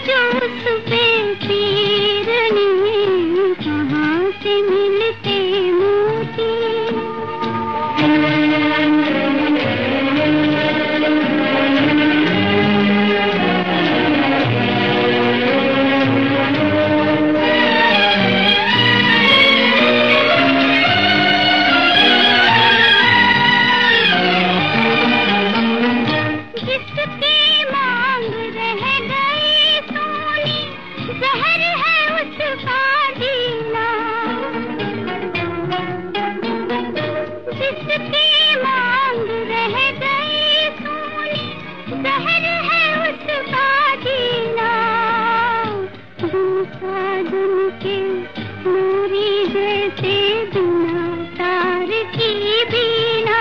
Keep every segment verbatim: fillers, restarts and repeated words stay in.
जो उस पे तीर नहीं, कहाँ से मिलते मोती। जिसकी मांग रह गई सोनी, जहर है उसका जीना। जिसकी मांग रह गई सोनी, जहर है उसका जीना। दूसरा दिन के नूरी जैसे बिना तार की बीना।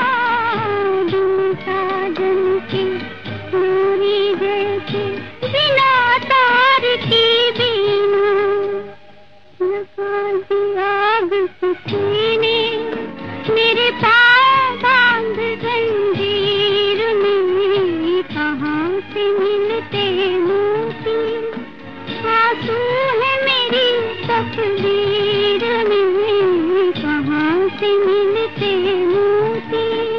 दूसरा दिन के नूरी जैसे बिना तार की बीना। लगा दिया आग किसी ने मेरे पाँव बांध जंजीर में, कहाँ से मिलते मोती। आंसू है मेरी तकदीर में, कहाँ से मिलते मोती।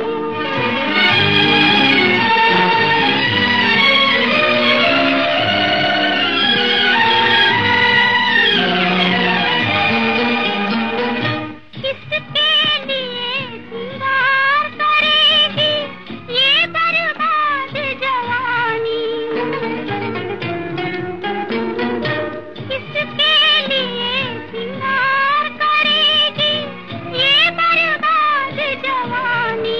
किसके लिए दीवार करेगी ये बर्बाद जवानी। किसके लिए दीवार करेगी ये बर्बाद जवानी।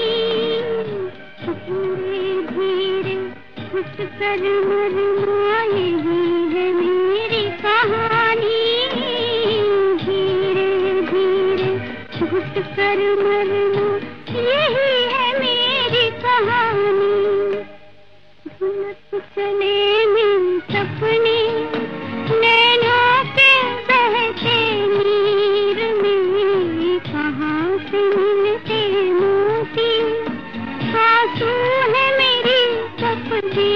धीरे धीरे घुस कर मरना यही है मेरी कहानी। धीरे धीरे घुस कर मरना यही है मेरी कहानी। धुलक चले मेरे सपने नैनों के बहते नीर में, कहाँ से मिलते मोती। आंसू है मेरी तकदीर